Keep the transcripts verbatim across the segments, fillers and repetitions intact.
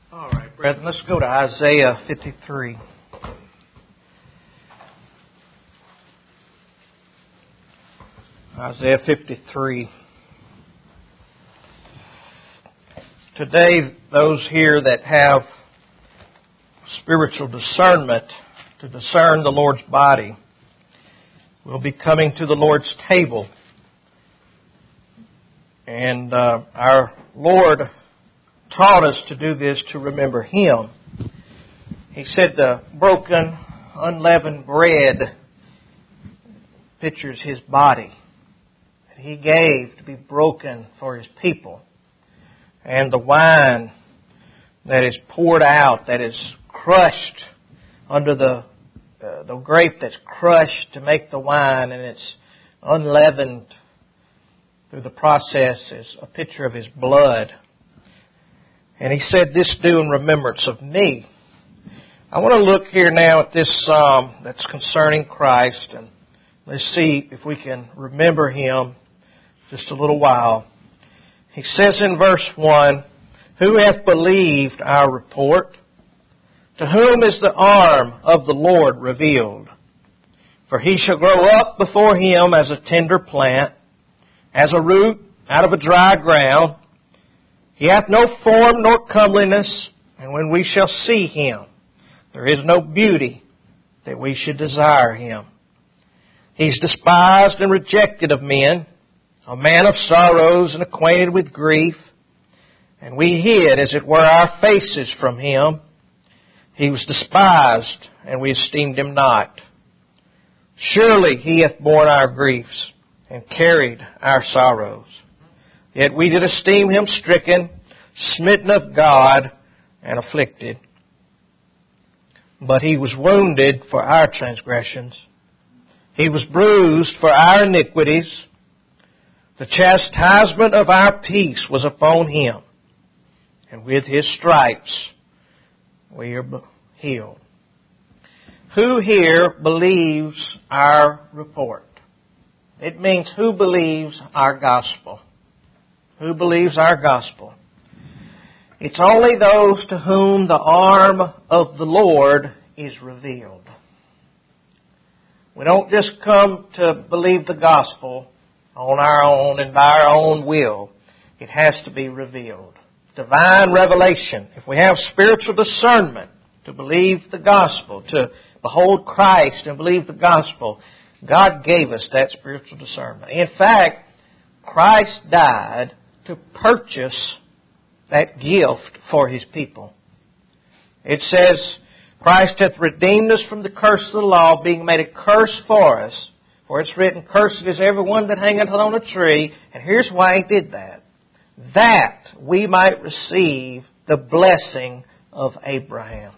All right, brethren, let's go to Isaiah fifty-three. Isaiah fifty-three. Today, those here that have spiritual discernment to discern the Lord's body will be coming to the Lord's table. And uh, our Lord taught us to do this to remember Him. He said the broken, unleavened bread pictures His body that He gave to be broken for His people. And the wine that is poured out, that is crushed under the uh, the grape that's crushed to make the wine, and it's unleavened through the process, is a picture of His blood. And He said, "This do in remembrance of me." I want to look here now at this psalm that's concerning Christ, and let's see if we can remember Him just a little while. He says in verse one, "Who hath believed our report? To whom is the arm of the Lord revealed? For He shall grow up before Him as a tender plant, as a root out of a dry ground. He hath no form nor comeliness, and when we shall see Him, there is no beauty that we should desire Him. He's despised and rejected of men, a man of sorrows and acquainted with grief. And we hid, as it were, our faces from Him. He was despised, and we esteemed Him not. Surely He hath borne our griefs, and carried our sorrows. Yet we did esteem Him stricken, smitten of God, and afflicted. But He was wounded for our transgressions. He was bruised for our iniquities. The chastisement of our peace was upon Him, and with His stripes we are healed." Who here believes our report? It means who believes our gospel. Who believes our gospel? It's only those to whom the arm of the Lord is revealed. We don't just come to believe the gospel on our own and by our own will. It has to be revealed. Divine revelation. If we have spiritual discernment to believe the gospel, to behold Christ and believe the gospel, God gave us that spiritual discernment. In fact, Christ died to purchase that gift for His people. It says, "Christ hath redeemed us from the curse of the law, being made a curse for us. For it's written, Cursed is everyone that hangeth on a tree." And here's why He did that. "That we might receive the blessing of Abraham."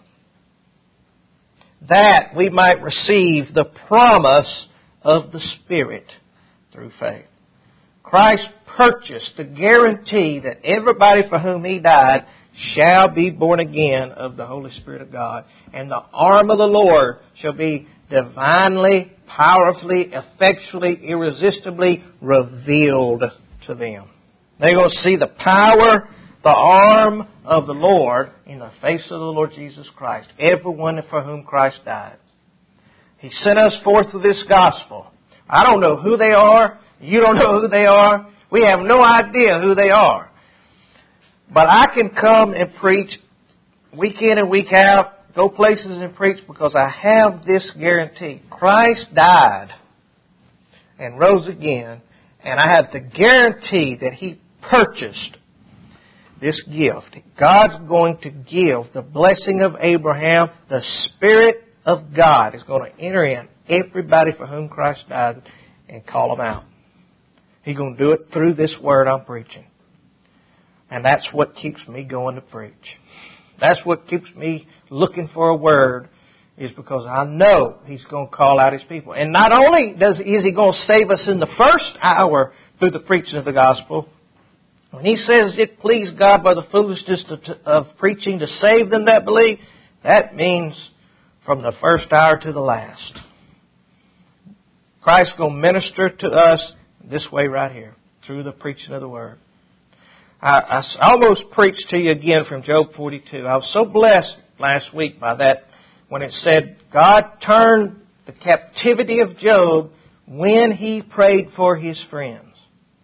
That we might receive the promise of the Spirit through faith. Christ purchased the guarantee that everybody for whom He died shall be born again of the Holy Spirit of God. And the arm of the Lord shall be divinely, powerfully, effectually, irresistibly revealed to them. They're going to see the power, the arm of the Lord in the face of the Lord Jesus Christ. Everyone for whom Christ died. He sent us forth with this gospel. I don't know who they are. You don't know who they are. We have no idea who they are. But I can come and preach week in and week out, go places and preach because I have this guarantee. Christ died and rose again, and I have the guarantee that He purchased this gift. God's going to give the blessing of Abraham. The Spirit of God is going to enter in everybody for whom Christ died and call them out. He's going to do it through this word I'm preaching. And that's what keeps me going to preach. That's what keeps me looking for a word, is because I know He's going to call out His people. And not only does is He going to save us in the first hour through the preaching of the gospel, when He says it pleased God by the foolishness of preaching to save them that believe, that means from the first hour to the last. Christ's going to minister to us this way right here, through the preaching of the Word. I, I almost preached to you again from Job forty-two. I was so blessed last week by that when it said God turned the captivity of Job when he prayed for his friends.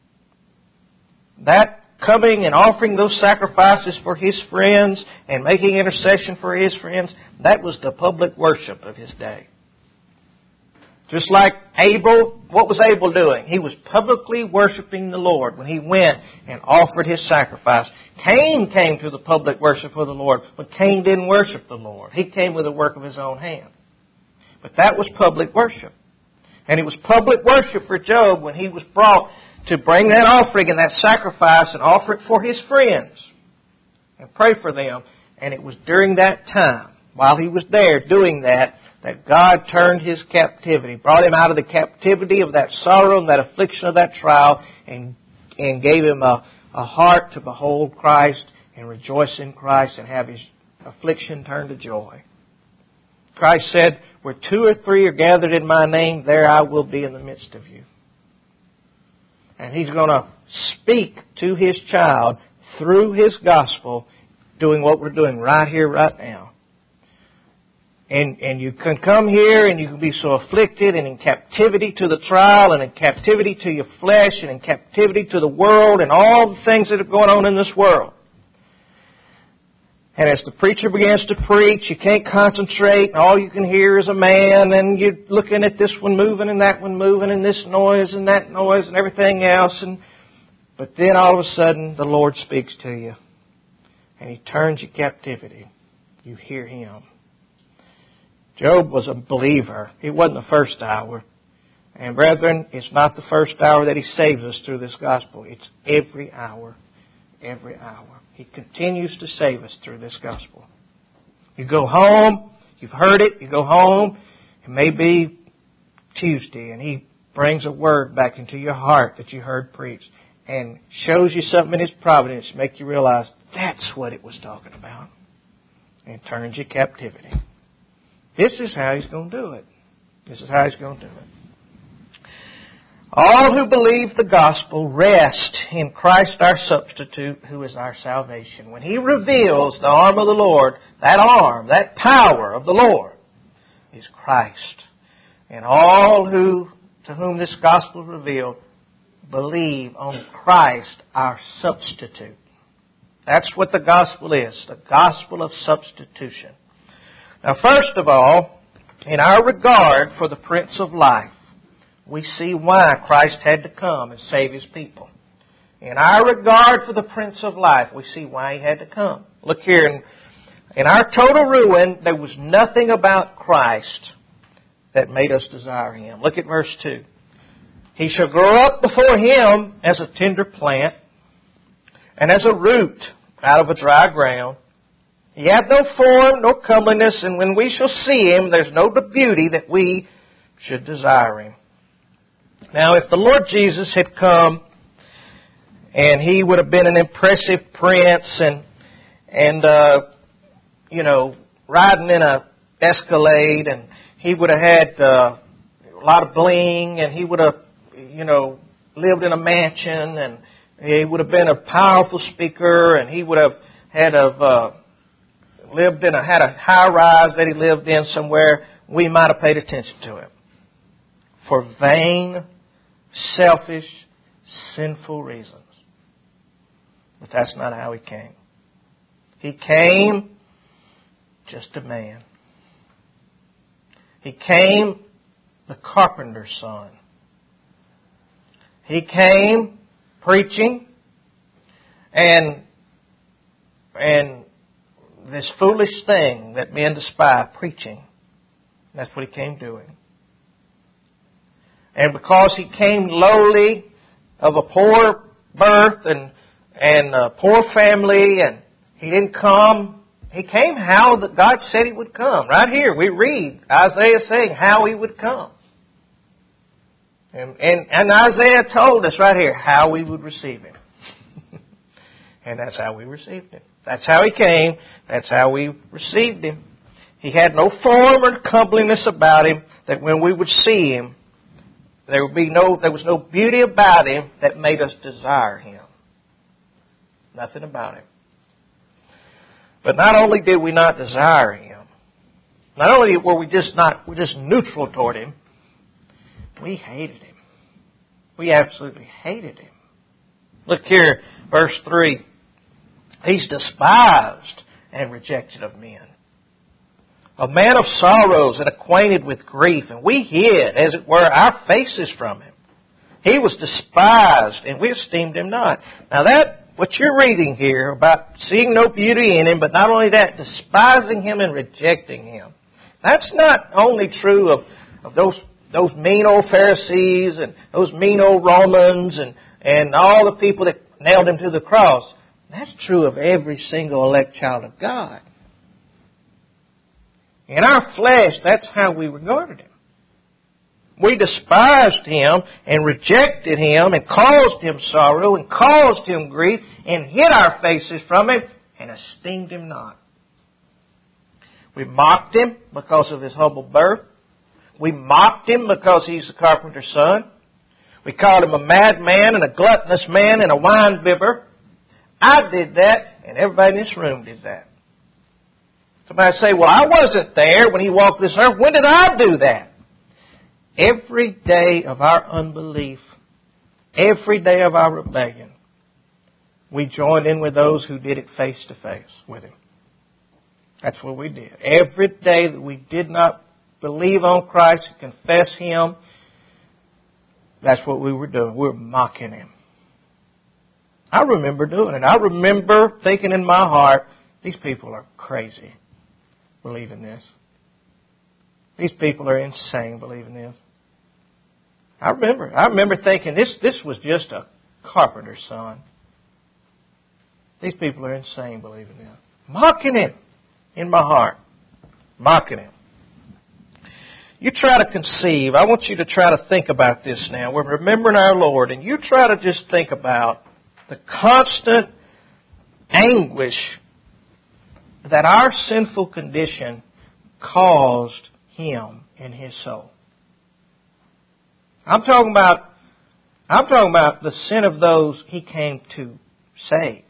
That coming and offering those sacrifices for his friends and making intercession for his friends, that was the public worship of his day. Just like Abel, what was Abel doing? He was publicly worshiping the Lord when he went and offered his sacrifice. Cain came to the public worship of the Lord, but Cain didn't worship the Lord. He came with the work of his own hand. But that was public worship. And it was public worship for Job when he was brought to bring that offering and that sacrifice and offer it for his friends and pray for them. And it was during that time, while he was there doing that, that God turned his captivity, brought him out of the captivity of that sorrow and that affliction of that trial, and and gave him a, a heart to behold Christ and rejoice in Christ and have his affliction turned to joy. Christ said, where two or three are gathered in my name, there I will be in the midst of you. And he's going to speak to his child through his gospel, doing what we're doing right here, right now. And and you can come here and you can be so afflicted and in captivity to the trial and in captivity to your flesh and in captivity to the world and all the things that are going on in this world. And as the preacher begins to preach, you can't concentrate and all you can hear is a man and you're looking at this one moving and that one moving and this noise and that noise and everything else. And but then all of a sudden the Lord speaks to you and He turns your captivity. You hear Him. Job was a believer. It wasn't the first hour. And brethren, it's not the first hour that He saves us through this gospel. It's every hour. Every hour. He continues to save us through this gospel. You go home, you've heard it, you go home, it may be Tuesday, and He brings a word back into your heart that you heard preached and shows you something in His providence to make you realize that's what it was talking about. And turns your captivity. This is how He's going to do it. This is how He's going to do it. All who believe the gospel rest in Christ our substitute, who is our salvation. When He reveals the arm of the Lord, that arm, that power of the Lord, is Christ. And all who to whom this gospel is revealed believe on Christ our substitute. That's what the gospel is, the gospel of substitution. Now, first of all, in our regard for the Prince of Life, we see why Christ had to come and save His people. In our regard for the Prince of Life, we see why He had to come. Look here, in, in our total ruin, there was nothing about Christ that made us desire Him. Look at verse two. He shall grow up before Him as a tender plant, and as a root out of a dry ground. He hath no form, no comeliness, and when we shall see Him, there's no beauty that we should desire Him. Now, if the Lord Jesus had come, and He would have been an impressive prince, and, and uh, you know, riding in a Escalade, and He would have had uh, a lot of bling, and He would have, you know, lived in a mansion, and He would have been a powerful speaker, and He would have had a... Uh, lived in a, had a high rise that He lived in somewhere, we might have paid attention to Him. For vain, selfish, sinful reasons. But that's not how He came. He came just a man. He came the carpenter's son. He came preaching and and this foolish thing that men despise, preaching. That's what He came doing. And because He came lowly, of a poor birth and and a poor family, and He didn't come, He came how that God said He would come. Right here we read Isaiah saying how He would come. And, and, and Isaiah told us right here how we would receive Him. And that's how we received Him. That's how He came. That's how we received Him. He had no form or comeliness about Him that when we would see Him, there would be no, there was no beauty about Him that made us desire Him. Nothing about Him. But not only did we not desire Him, not only were we just not, we're just neutral toward Him, we hated Him. We absolutely hated Him. Look here, verse three. He's despised and rejected of men. A man of sorrows and acquainted with grief, and we hid, as it were, our faces from Him. He was despised, and we esteemed Him not. Now that, what you're reading here about seeing no beauty in Him, but not only that, despising Him and rejecting Him. That's not only true of, of those those mean old Pharisees and those mean old Romans and, and all the people that nailed Him to the cross. That's true of every single elect child of God. In our flesh, that's how we regarded Him. We despised Him and rejected Him and caused Him sorrow and caused Him grief and hid our faces from Him and esteemed Him not. We mocked Him because of His humble birth. We mocked Him because He's the carpenter's son. We called Him a madman and a gluttonous man and a wine-bibber. I did that, and everybody in this room did that. Somebody say, well, I wasn't there when He walked this earth. When did I do that? Every day of our unbelief, every day of our rebellion, we joined in with those who did it face to face with Him. That's what we did. Every day that we did not believe on Christ and confess Him, that's what we were doing. We were mocking Him. I remember doing it. I remember thinking in my heart, these people are crazy believing this. These people are insane believing this. I remember. I remember thinking this, this was just a carpenter's son. These people are insane believing this. Mocking Him in my heart. Mocking Him. You try to conceive. I want you to try to think about this now. We're remembering our Lord, and you try to just think about the constant anguish that our sinful condition caused Him in His soul. I'm talking about, I'm talking about the sin of those He came to save.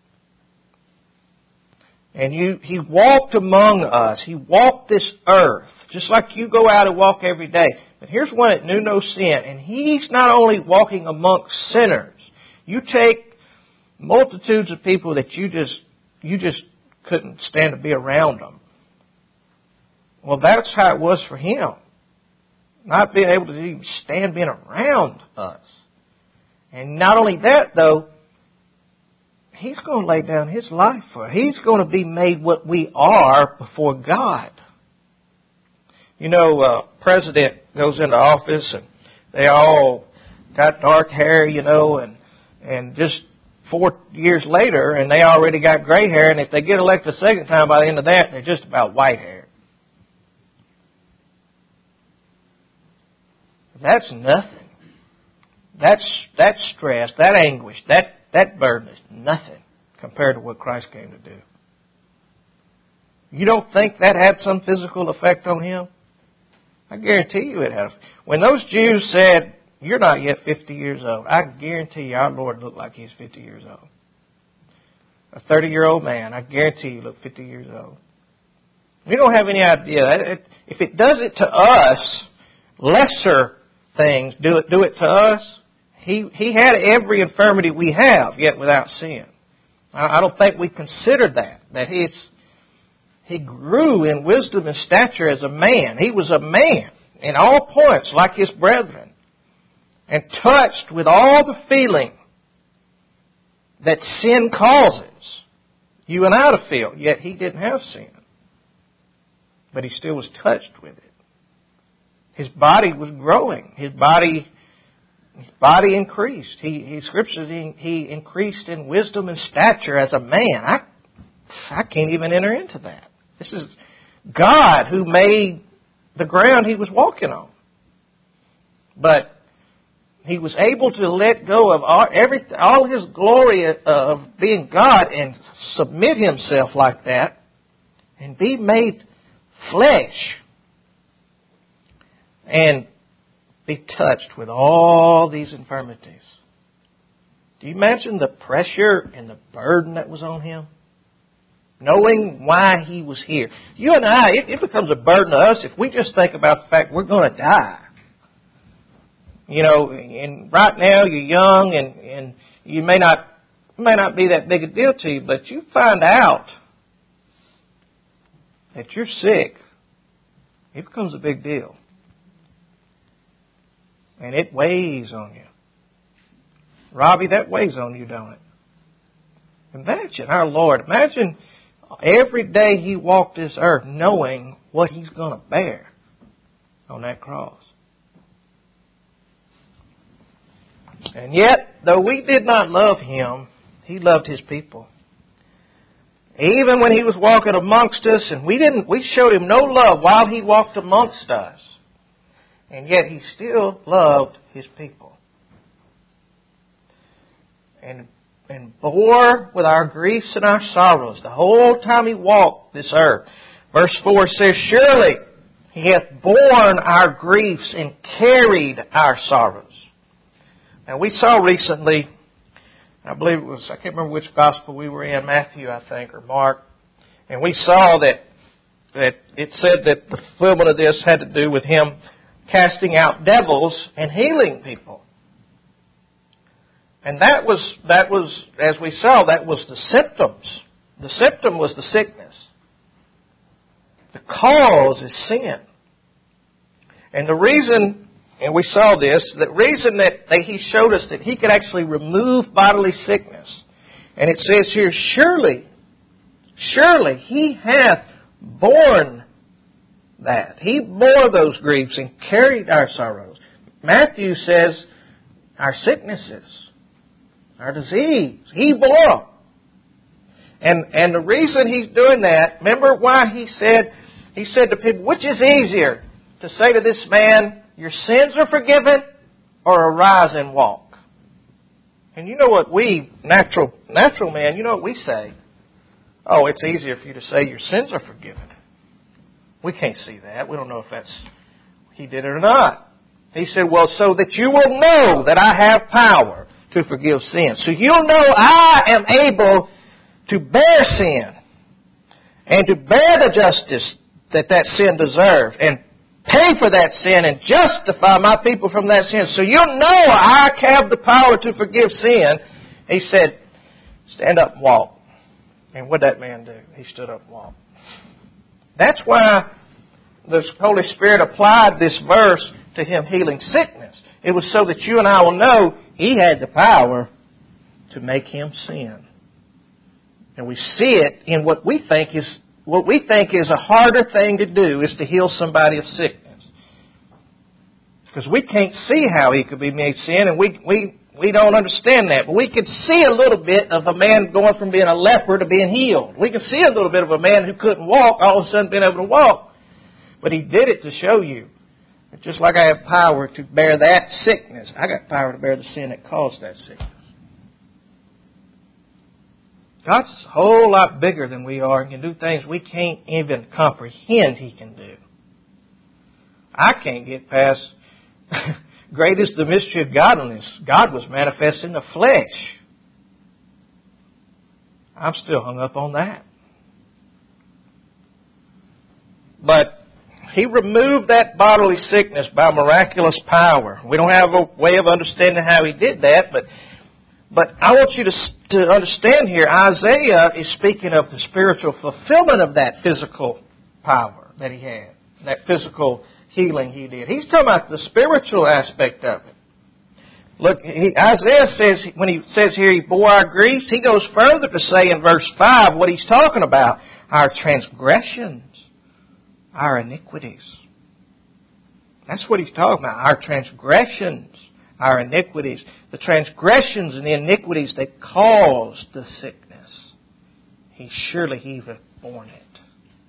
And you, He walked among us. He walked this earth, just like you go out and walk every day. But here's one that knew no sin. And He's not only walking amongst sinners. You take multitudes of people that you just, you just couldn't stand to be around them. Well, that's how it was for Him. Not being able to even stand being around us. And not only that, though, He's going to lay down His life for us. He's going to be made what we are before God. You know, uh, president goes into office and they all got dark hair, you know, and, and just four years later and they already got gray hair. And if they get elected a second time, by the end of that, they're just about white hair. That's nothing. That's, that stress, that anguish, that That burden is nothing compared to what Christ came to do. You don't think that had some physical effect on Him? I guarantee you it had. When those Jews said, you're not yet fifty years old, I guarantee you our Lord looked like He's fifty years old. A thirty-year-old man, I guarantee you looked fifty years old. We don't have any idea. If it does it to us, lesser things do it, do it to us. He he had every infirmity we have, yet without sin. I, I don't think we considered that. That he's, he grew in wisdom and stature as a man. He was a man in all points like His brethren. And touched with all the feeling that sin causes you and I to feel. Yet He didn't have sin. But He still was touched with it. His body was growing. His body... His body increased. He, he scriptures, he, he increased in wisdom and stature as a man. I, I can't even enter into that. This is God who made the ground He was walking on. But He was able to let go of all, every, all His glory of being God and submit Himself like that and be made flesh and be touched with all these infirmities. Do you imagine the pressure and the burden that was on him? Knowing why he was here. You and I, it, it becomes a burden to us if we just think about the fact we're going to die. You know, and right now you're young and, and you may not, it may not be that big a deal to you, but you find out that you're sick, it becomes a big deal. And it weighs on you. Robbie, that weighs on you, don't it? Imagine our Lord. Imagine every day He walked this earth knowing what He's going to bear on that cross. And yet, though we did not love Him, He loved His people. Even when He was walking amongst us, and we didn't, we showed Him no love while He walked amongst us. And yet He still loved His people. And, and bore with our griefs and our sorrows the whole time He walked this earth. Verse four says, surely He hath borne our griefs and carried our sorrows. Now we saw recently, I believe it was, I can't remember which gospel we were in, Matthew I think, or Mark. And we saw that, that it said that the fulfillment of this had to do with Him casting out devils and healing people. And that was, that was, as we saw, that was the symptoms. The symptom was the sickness. The cause is sin. And the reason, and we saw this, the reason that, that He showed us that He could actually remove bodily sickness. And it says here, surely, surely He hath borne that. He bore those griefs and carried our sorrows. Matthew says, our sicknesses, our disease, He bore them. And, and the reason He's doing that, remember why He said, He said to people, which is easier, to say to this man, your sins are forgiven, or arise and walk? And you know what we, natural, natural man, you know what we say? Oh, it's easier for you to say your sins are forgiven. We can't see that. We don't know if that's, He did it or not. He said, well, so that you will know that I have power to forgive sin. So you'll know I am able to bear sin and to bear the justice that that sin deserves and pay for that sin and justify my people from that sin. So you'll know I have the power to forgive sin. He said, stand up and walk. And what did that man do? He stood up and walked. That's why the Holy Spirit applied this verse to Him healing sickness. It was so that you and I will know He had the power to make him sin. And we see it in what we think is what we think is a harder thing to do is to heal somebody of sickness. Because we can't see how He could be made sin, and we we we don't understand that. But we can see a little bit of a man going from being a leper to being healed. We can see a little bit of a man who couldn't walk all of a sudden being able to walk. But He did it to show you that just like I have power to bear that sickness, I got power to bear the sin that caused that sickness. God's a whole lot bigger than we are and can do things we can't even comprehend He can do. I can't get past, great is the mystery of godliness. God was manifest in the flesh. I'm still hung up on that. But He removed that bodily sickness by miraculous power. We don't have a way of understanding how He did that, but But I want you to, to understand here, Isaiah is speaking of the spiritual fulfillment of that physical power that he had, that physical healing he did. He's talking about the spiritual aspect of it. Look, he, Isaiah says, when he says here he bore our griefs, he goes further to say in verse five what he's talking about. Our transgressions, our iniquities. That's what he's talking about. Our transgressions, our iniquities. The transgressions and the iniquities that caused the sickness. He surely he hath borne it.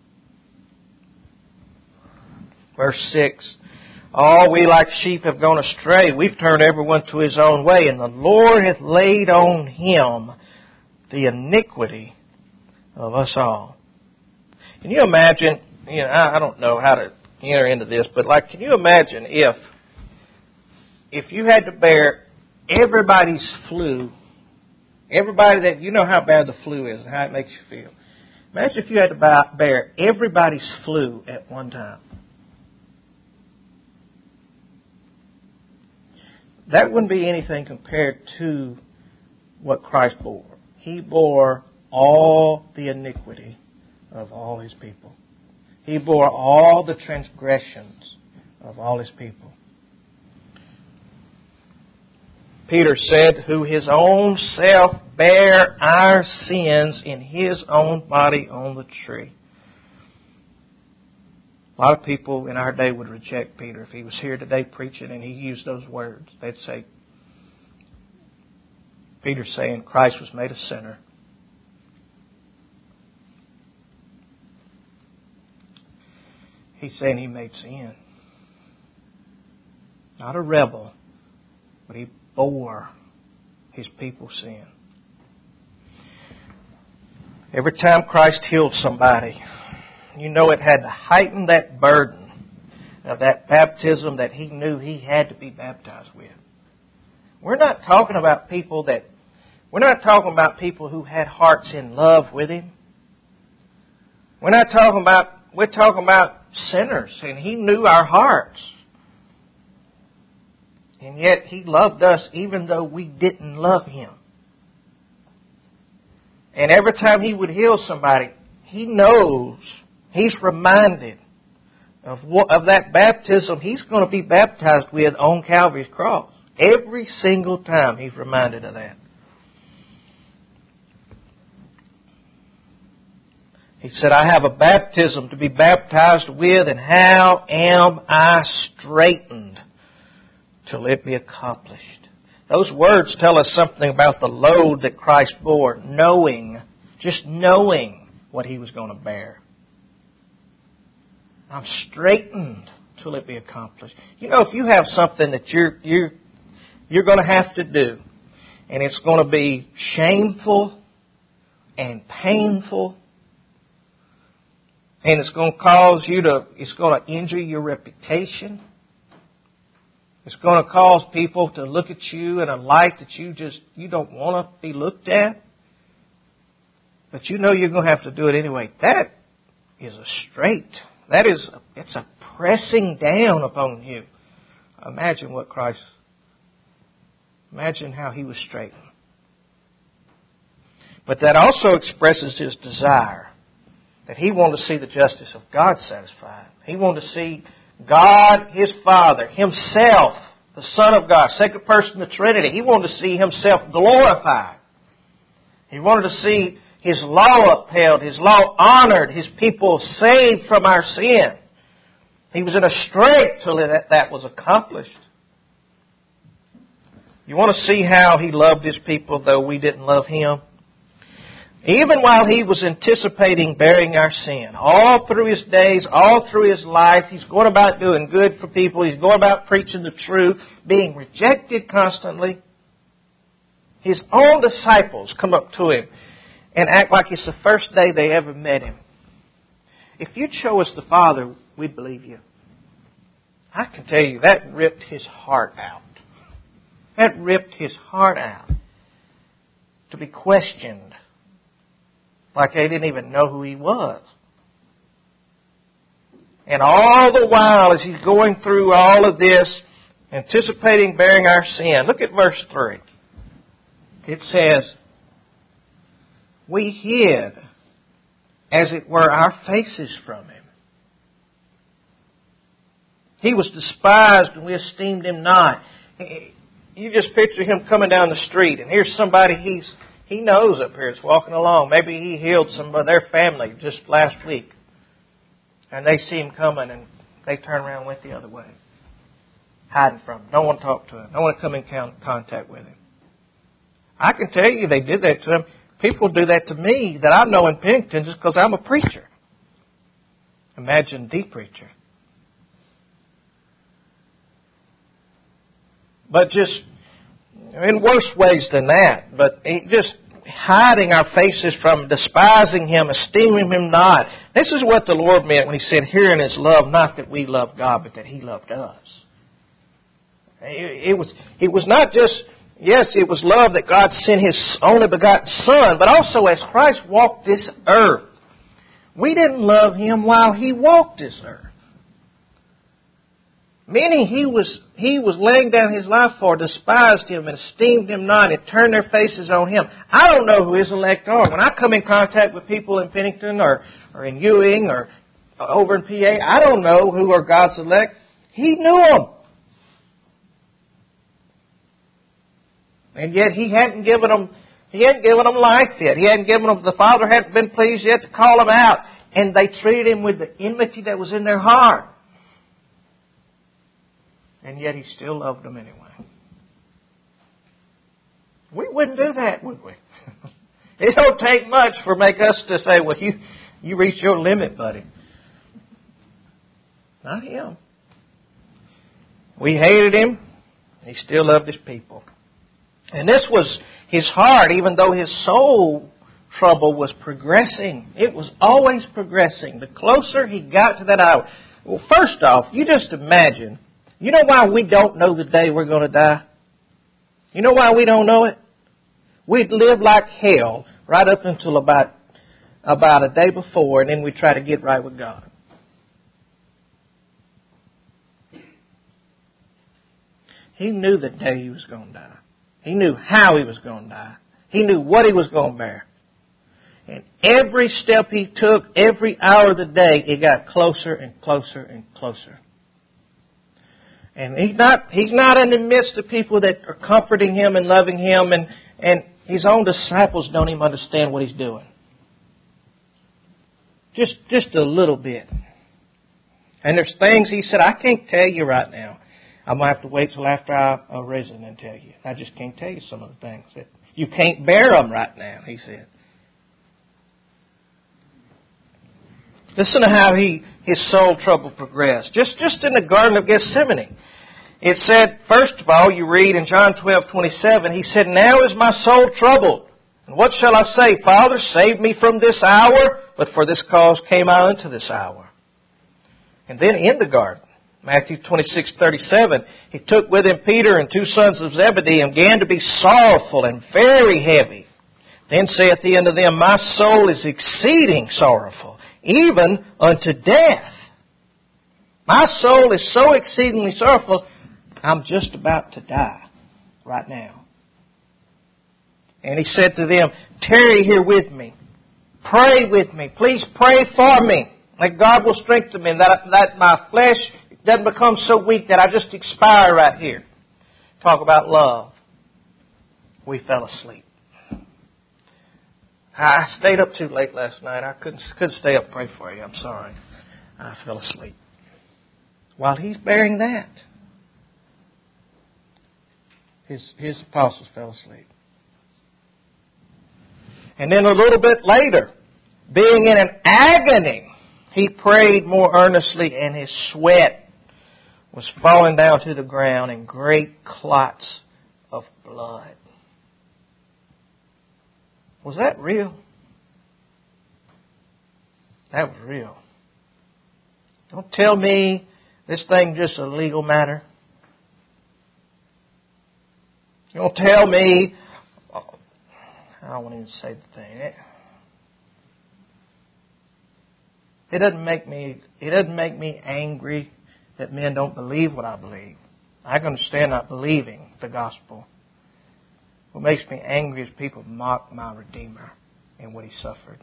Verse six. All we like sheep have gone astray. We've turned everyone to his own way. And the Lord hath laid on him the iniquity of us all. Can you imagine, you know, I, I don't know how to enter into this, but like, can you imagine if, if you had to bear everybody's flu Everybody that, you know how bad the flu is and how it makes you feel. Imagine if you had to bear everybody's flu at one time. That wouldn't be anything compared to what Christ bore. He bore all the iniquity of all His people. He bore all the transgressions of all His people. Peter said, who His own self bare our sins in His own body on the tree. A lot of people in our day would reject Peter if he was here today preaching and he used those words. They'd say, Peter's saying Christ was made a sinner. He's saying He made sin. Not a rebel, but He bore His people's sin. Every time Christ healed somebody, you know it had to heighten that burden of that baptism that He knew He had to be baptized with. We're not talking about people that, we're not talking about people who had hearts in love with Him. We're not talking about, we're talking about sinners, and He knew our hearts. And yet He loved us even though we didn't love Him. And every time He would heal somebody, He knows, He's reminded of what, of that baptism He's going to be baptized with on Calvary's cross. Every single time He's reminded of that. He said, I have a baptism to be baptized with, and how am I straitened till it be accomplished? Those words tell us something about the load that Christ bore, knowing, just knowing what He was going to bear. I'm straitened till it be accomplished. You know, if you have something that you're you're you're going to have to do, and it's going to be shameful and painful, and it's going to cause you to, it's going to injure your reputation. It's going to cause people to look at you in a light that you just, you don't want to be looked at. But you know you're going to have to do it anyway. That is a strait. That is, it's a pressing down upon you. Imagine what Christ, imagine how He was straightened. But that also expresses His desire. That He wanted to see the justice of God satisfied. He wanted to see God, His Father, Himself, the Son of God, second person of the Trinity. He wanted to see Himself glorified. He wanted to see His law upheld, His law honored, His people saved from our sin. He was in a strait till that, that was accomplished. You want to see how He loved His people though we didn't love Him? Even while He was anticipating bearing our sin, all through His days, all through His life, He's going about doing good for people. He's going about preaching the truth, being rejected constantly. His own disciples come up to Him and act like it's the first day they ever met Him. If you'd show us the Father, we'd believe you. I can tell you, that ripped His heart out. That ripped His heart out. To be questioned. Like they didn't even know who He was. And all the while, as He's going through all of this, anticipating bearing our sin, look at verse three. It says, we hid, as it were, our faces from Him. He was despised and we esteemed Him not. You just picture Him coming down the street and here's somebody He's He knows up here, it's walking along. Maybe He healed some of their family just last week. And they see Him coming and they turn around and went the other way. Hiding from Him. Don't want to talk to Him. Don't want to come in contact with Him. I can tell you they did that to Him. People do that to me that I know in Pennington just because I'm a preacher. Imagine the preacher. But just in worse ways than that. But just hiding our faces from Him, despising Him, esteeming Him not. This is what the Lord meant when He said, herein is love, not that we love God, but that He loved us. It was, it was not just, Yes, it was love that God sent His only begotten Son, but also as Christ walked this earth, we didn't love Him while He walked this earth. Many He was He was laying down His life for despised Him and esteemed Him not and turned their faces on Him. I don't know who His elect are. When I come in contact with people in Pennington or, or in Ewing or over in P A, I don't know who are God's elect. He knew them. And yet He hadn't given them, He hadn't given them life yet. He hadn't given them, the Father hadn't been pleased yet to call them out. And they treated Him with the enmity that was in their heart. And yet He still loved them anyway. We wouldn't do that, would we? It don't take much for make us to say, well, you, you reached your limit, buddy. Not Him. We hated Him. He still loved His people. And this was His heart, even though His soul trouble was progressing. It was always progressing. The closer He got to that hour. Well, first off, you just imagine. You know why we don't know the day we're going to die? You know why we don't know it? We'd live like hell right up until about, about a day before, and then we try to get right with God. He knew the day He was going to die. He knew how He was going to die. He knew what He was going to bear. And every step He took, every hour of the day, it got closer and closer and closer. And He's not, He's not in the midst of people that are comforting Him and loving Him, and, and His own disciples don't even understand what He's doing. Just, just a little bit. And there's things He said, I can't tell you right now. I'm going to have to wait till after I've arisen and tell you. I just can't tell you some of the things. That you can't bear them right now, He said. Listen to how he his soul trouble progressed. Just, just in the Garden of Gethsemane. It said, first of all, you read in John twelve twenty-seven, He said, now is my soul troubled. And what shall I say? Father, save me from this hour. But for this cause came I unto this hour. And then in the garden, Matthew twenty-six thirty-seven, He took with Him Peter and two sons of Zebedee and began to be sorrowful and very heavy. Then saith He unto them, my soul is exceeding sorrowful, even unto death. My soul is so exceedingly sorrowful, I'm just about to die right now. And He said to them, tarry here with me. Pray with me. Please pray for me. That God will strengthen me, that, that my flesh doesn't become so weak that I just expire right here. Talk about love. We fell asleep. I stayed up too late last night. I couldn't couldn't stay up and pray for you. I'm sorry. I fell asleep. While He's bearing that, his his apostles fell asleep. And then a little bit later, being in an agony, He prayed more earnestly, and His sweat was falling down to the ground in great clots of blood. Was that real? That was real. Don't tell me this thing just a legal matter. Don't tell me, I don't want to even say the thing. It, it doesn't make me. It doesn't make me angry that men don't believe what I believe. I can understand not believing the gospel. What makes me angry is people mock my Redeemer and what He suffered.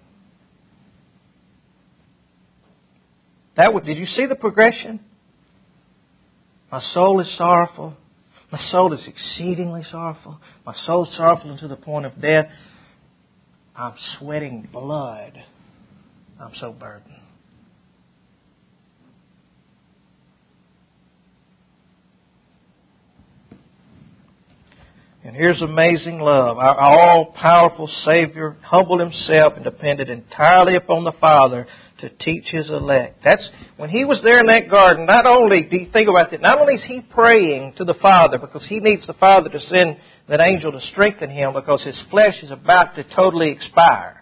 That would, did you see the progression? My soul is sorrowful. My soul is exceedingly sorrowful. My soul is sorrowful to the point of death. I'm sweating blood. I'm so burdened. And here's amazing love. Our all-powerful Savior humbled Himself and depended entirely upon the Father to teach His elect. That's when He was there in that garden. Not only, do you think about that, not only is He praying to the Father because He needs the Father to send that angel to strengthen Him because His flesh is about to totally expire.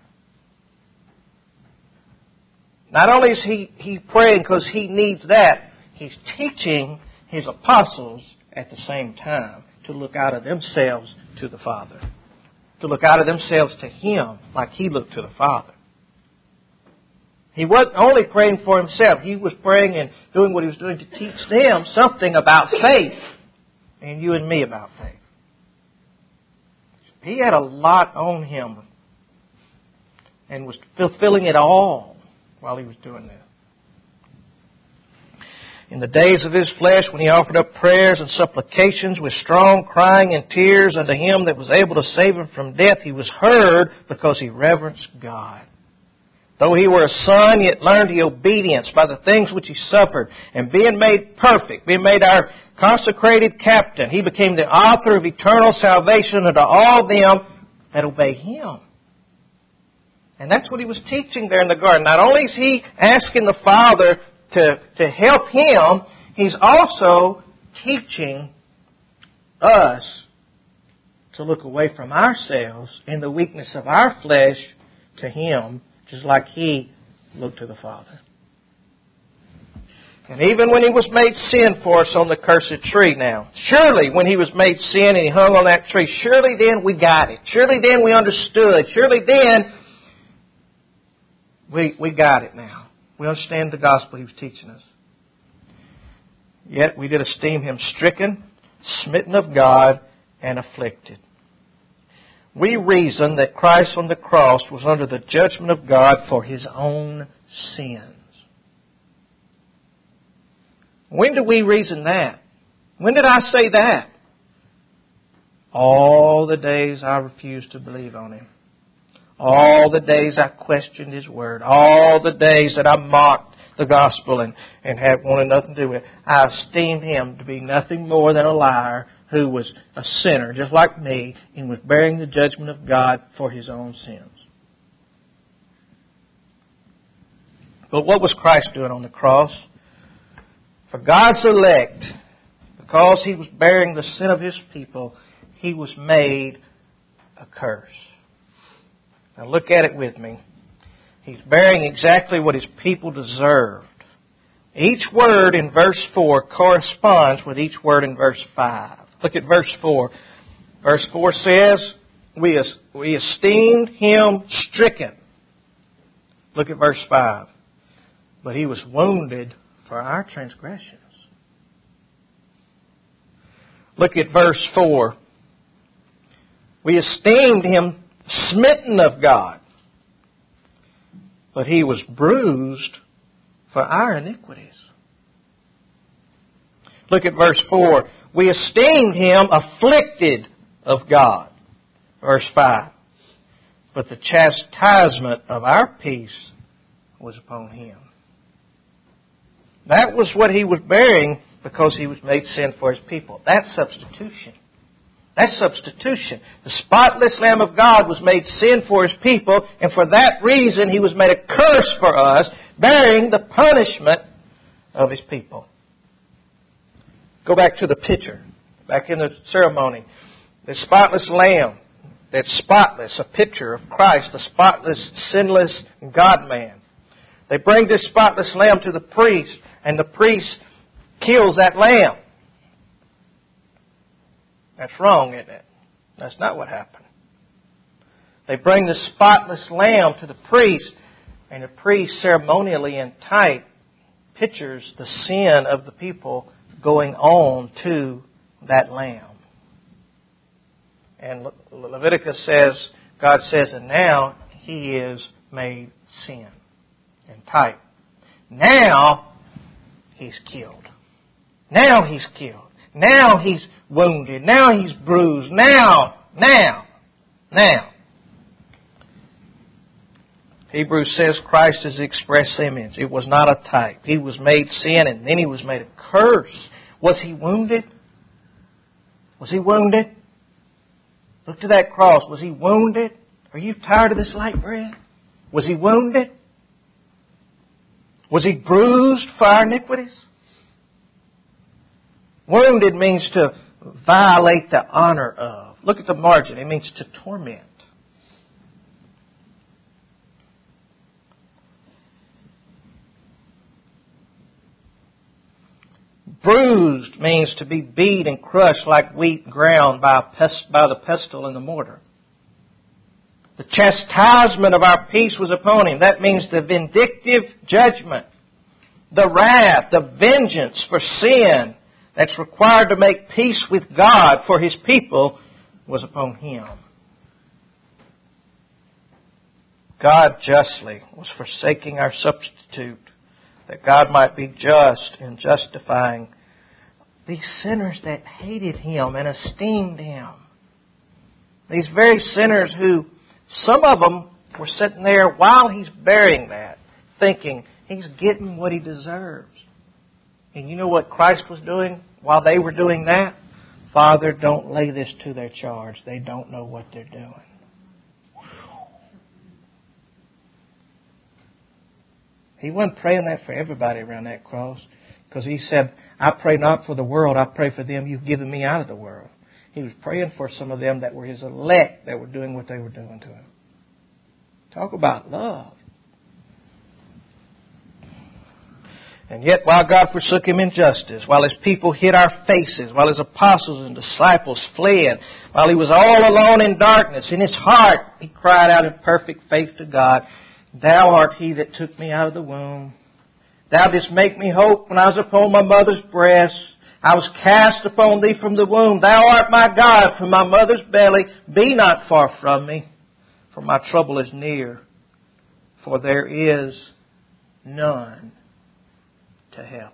Not only is He, he praying because He needs that, He's teaching His apostles at the same time to look out of themselves to the Father. To look out of themselves to Him like He looked to the Father. He wasn't only praying for Himself. He was praying and doing what He was doing to teach them something about faith. And you and me about faith. He had a lot on Him. And was fulfilling it all while He was doing that. In the days of His flesh, when He offered up prayers and supplications with strong crying and tears unto Him that was able to save Him from death, He was heard because He reverenced God. Though He were a Son, yet learned He obedience by the things which He suffered. And being made perfect, being made our consecrated captain, He became the author of eternal salvation unto all them that obey Him. And that's what He was teaching there in the garden. Not only is He asking the Father to, to help Him, He's also teaching us to look away from ourselves in the weakness of our flesh to Him, just like He looked to the Father. And even when He was made sin for us on the cursed tree now, surely when He was made sin and He hung on that tree, surely then we got it. Surely then we understood. Surely then we, we got it now. We understand the gospel He was teaching us. Yet we did esteem Him stricken, smitten of God, and afflicted. We reason that Christ on the cross was under the judgment of God for His own sins. When do we reason that? When did I say that? All the days I refused to believe on Him. All the days I questioned His Word. All the days that I mocked the gospel and, and had wanted nothing to do with it. I esteemed Him to be nothing more than a liar who was a sinner just like me and was bearing the judgment of God for His own sins. But what was Christ doing on the cross? For God's elect, because He was bearing the sin of His people, He was made a curse. Now look at it with me. He's bearing exactly what His people deserved. Each word in verse four corresponds with each word in verse five. Look at verse four. Verse four says, we, we esteemed Him stricken. Look at verse five. But He was wounded for our transgressions. Look at verse four. We esteemed Him smitten of God, but He was bruised for our iniquities. Look at verse four. We esteemed Him afflicted of God. Verse five. But the chastisement of our peace was upon Him. That was what He was bearing because He was made sin for His people. That's substitution. That's substitution. The spotless Lamb of God was made sin for His people, and for that reason He was made a curse for us, bearing the punishment of His people. Go back to the picture, back in the ceremony. The spotless Lamb, that's spotless, a picture of Christ, the spotless, sinless God-man. They bring this spotless lamb to the priest, and the priest kills that lamb. That's wrong, isn't it? That's not what happened. They bring the spotless lamb to the priest, and the priest ceremonially in type pictures the sin of the people going on to that lamb. And Le- Leviticus says, God says, and now He is made sin. In type. Now He's killed. Now He's killed. Now He's wounded. Now He's bruised. Now, now, now. Hebrews says Christ is the express image. It was not a type. He was made sin and then He was made a curse. Was He wounded? Was He wounded? Look to that cross. Was He wounded? Are you tired of this light bread? Was He wounded? Was He bruised for our iniquities? Wounded means to violate the honor of. Look at the margin. It means to torment. Bruised means to be beat and crushed like wheat ground by, a pest, by the pestle and the mortar. The chastisement of our peace was upon Him. That means the vindictive judgment, the wrath, the vengeance for sin that's required to make peace with God for His people was upon Him. God justly was forsaking our substitute, that God might be just in justifying these sinners that hated Him and esteemed Him. These very sinners who, some of them were sitting there while He's bearing that, thinking He's getting what He deserves. And you know what Christ was doing while they were doing that? Father, don't lay this to their charge. They don't know what they're doing. He wasn't praying that for everybody around that cross, because He said, I pray not for the world, I pray for them you've given me out of the world. He was praying for some of them that were His elect that were doing what they were doing to Him. Talk about love. And yet, while God forsook Him in justice, while His people hid our faces, while His apostles and disciples fled, while He was all alone in darkness, in His heart He cried out in perfect faith to God, Thou art He that took me out of the womb. Thou didst make me hope when I was upon my mother's breast. I was cast upon Thee from the womb. Thou art my God from my mother's belly. Be not far from me, for my trouble is near. For there is none to help.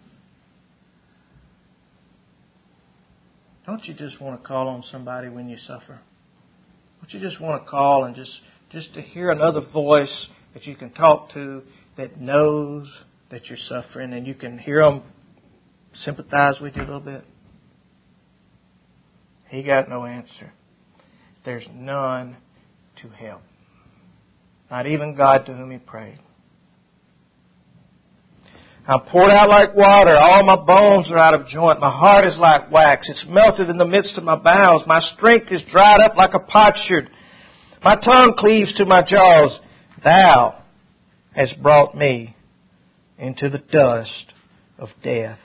Don't you just want to call on somebody when you suffer? Don't you just want to call and just, just to hear another voice that you can talk to that knows that you're suffering, and you can hear them sympathize with you a little bit? He got no answer. There's none to help. Not even God to whom he prayed. I'm poured out like water. All my bones are out of joint. My heart is like wax. It's melted in the midst of my bowels. My strength is dried up like a potsherd. My tongue cleaves to my jaws. Thou hast brought me into the dust of death.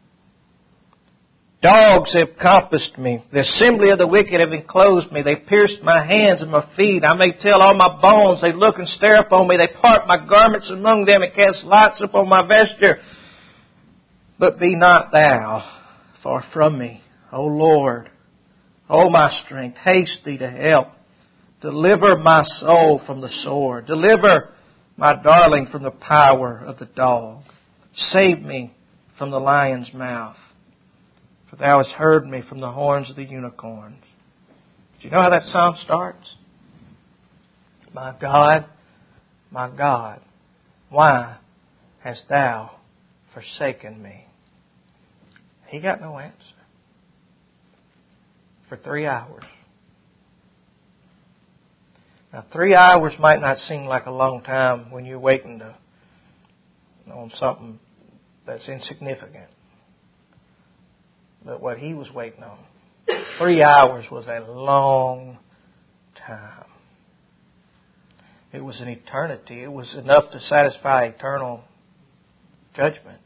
Dogs have compassed me. The assembly of the wicked have enclosed me. They pierced my hands and my feet. I may tell all my bones. They look and stare upon me. They part my garments among them and cast lots upon my vesture. But be not thou far from me, O Lord. O my strength, haste thee to help. Deliver my soul from the sword. Deliver my darling from the power of the dog. Save me from the lion's mouth. For thou hast heard me from the horns of the unicorns. Do you know how that psalm starts? My God, my God, why hast thou forsaken me? He got no answer. For three hours. Now, three hours might not seem like a long time when you're waiting to, on something that's insignificant. But what he was waiting on, three hours was a long time. It was an eternity. It was enough to satisfy eternal judgment.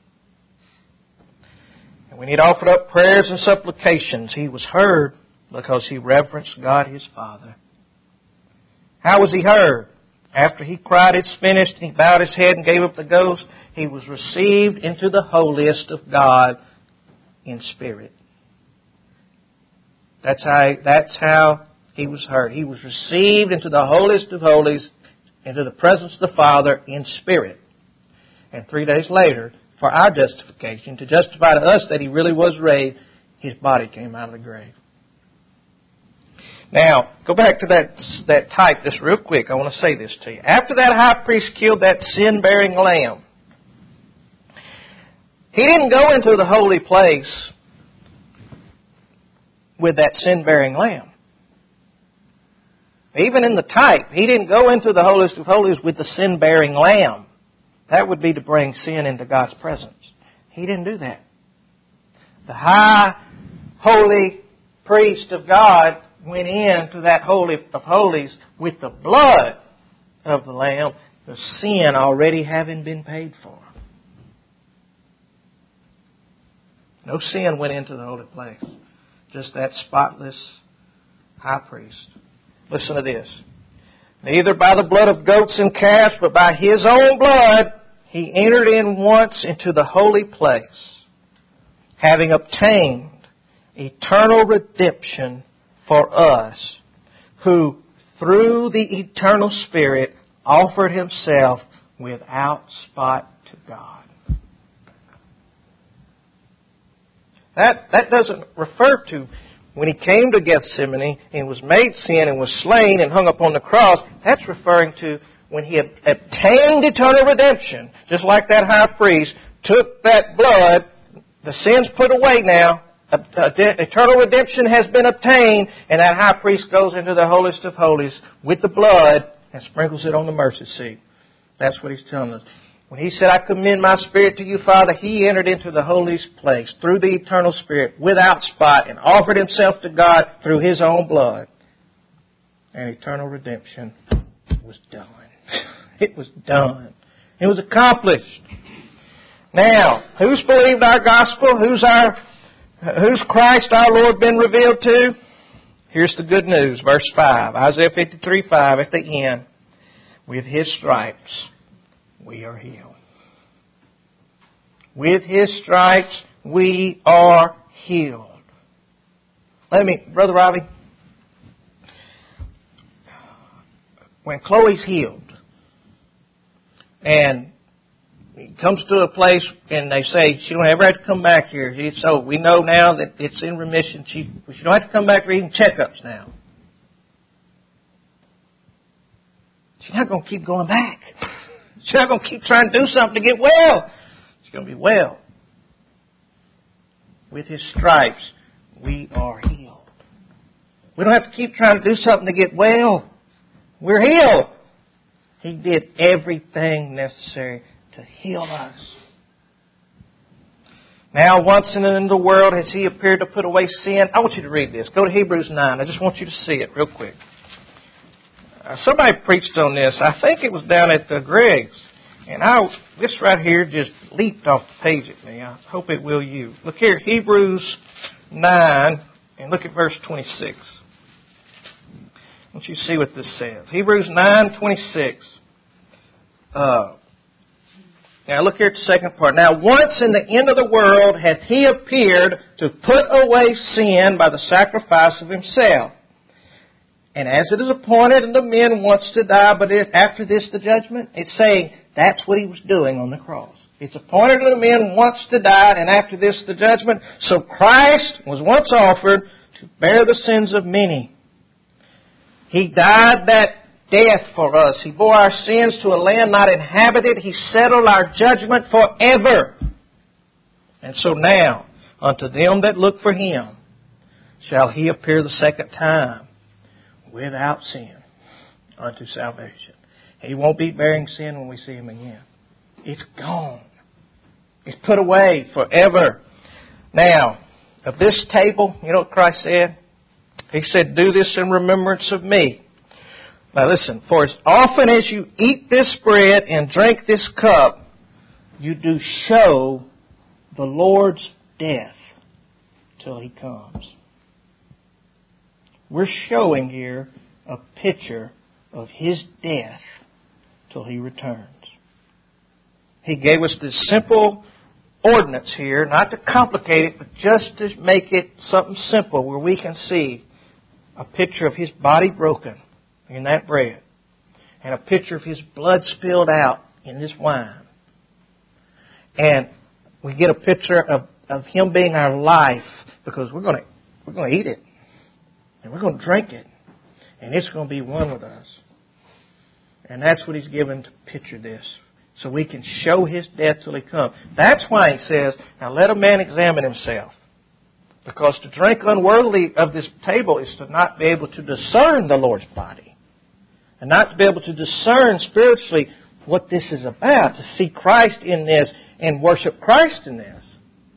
And when he had offered up prayers and supplications, he was heard because he reverenced God his Father. How was he heard? After he cried, it's finished, and he bowed his head and gave up the ghost, he was received into the holiest of God in spirit. That's how, that's how he was heard. He was received into the holiest of holies, into the presence of the Father in spirit. And three days later, for our justification, to justify to us that he really was raised, his body came out of the grave. Now, go back to that, that type just real quick. I want to say this to you. After that high priest killed that sin-bearing lamb, he didn't go into the holy place with that sin-bearing lamb. Even in the type, he didn't go into the holiest of holies with the sin-bearing lamb. That would be to bring sin into God's presence. He didn't do that. The high, holy priest of God went into that holy of holies with the blood of the lamb, the sin already having been paid for. No sin went into the holy place. Just that spotless high priest. Listen to this. Neither by the blood of goats and calves, but by His own blood, He entered in once into the holy place, having obtained eternal redemption for us, who through the eternal Spirit offered Himself without spot to God. That, that doesn't refer to when He came to Gethsemane and was made sin and was slain and hung up on the cross. That's referring to when He obtained eternal redemption, just like that high priest took that blood, the sin's put away now, eternal redemption has been obtained, and that high priest goes into the holiest of holies with the blood and sprinkles it on the mercy seat. That's what He's telling us. When He said, I commend my spirit to you, Father, He entered into the holiest place through the eternal Spirit without spot and offered Himself to God through His own blood. And eternal redemption was done. It was done. It was accomplished. Now, who's believed our gospel? Who's our, who's Christ our Lord been revealed to? Here's the good news, verse five, Isaiah fifty-three five at the end. With His stripes we are healed. With His stripes we are healed. Let me, Brother Robbie, when Chloe's healed, and it comes to a place and they say she don't ever have to come back here. So we know now that it's in remission. She, she don't have to come back for even checkups now. She's not going to keep going back. She's not going to keep trying to do something to get well. She's going to be well. With His stripes, we are healed. We don't have to keep trying to do something to get well. We're healed. He did everything necessary to heal us. Now, once and in the world has He appeared to put away sin. I want you to read this. Go to Hebrews nine. I just want you to see it real quick. Uh, somebody preached on this. I think it was down at uh, Greg's. And I, this right here just leaped off the page at me. I hope it will you. Look here, Hebrews nine, and look at verse twenty-six. I want you to see what this says. Hebrews nine twenty-six. Uh, now look here at the second part. Now once in the end of the world hath He appeared to put away sin by the sacrifice of Himself. And as it is appointed unto men once to die, but after this the judgment. It's saying that's what He was doing on the cross. It's appointed unto men once to die, and after this the judgment. So Christ was once offered to bear the sins of many. He died that death for us. He bore our sins to a land not inhabited. He settled our judgment forever. And so now, unto them that look for Him, shall He appear the second time, without sin, unto salvation. He won't be bearing sin when we see Him again. It's gone. It's put away forever. Now, of this table, you know what Christ said? He said, do this in remembrance of me. Now listen, for as often as you eat this bread and drink this cup, you do show the Lord's death till He comes. We're showing here a picture of His death till He returns. He gave us this simple ordinance here, not to complicate it, but just to make it something simple where we can see a picture of His body broken in that bread and a picture of His blood spilled out in this wine. And we get a picture of, of Him being our life because we're going to we're going to eat it. And we're going to drink it. And it's going to be one with us. And that's what He's given to picture this. So we can show His death till He comes. That's why He says, now let a man examine himself. Because to drink unworthily of this table is to not be able to discern the Lord's body. And not to be able to discern spiritually what this is about. To see Christ in this and worship Christ in this.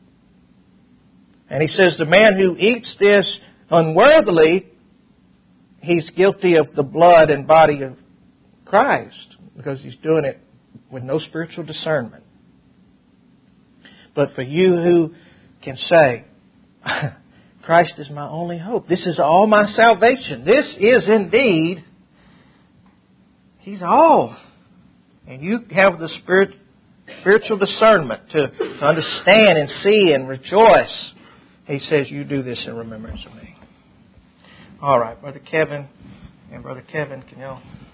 And He says the man who eats this unworthily, he's guilty of the blood and body of Christ because he's doing it with no spiritual discernment. But for you who can say, Christ is my only hope. This is all my salvation. This is indeed, He's all. And you have the spirit, spiritual discernment to, to understand and see and rejoice. He says, you do this in remembrance of me. All right, Brother Kevin and Brother Kevin, can y'all...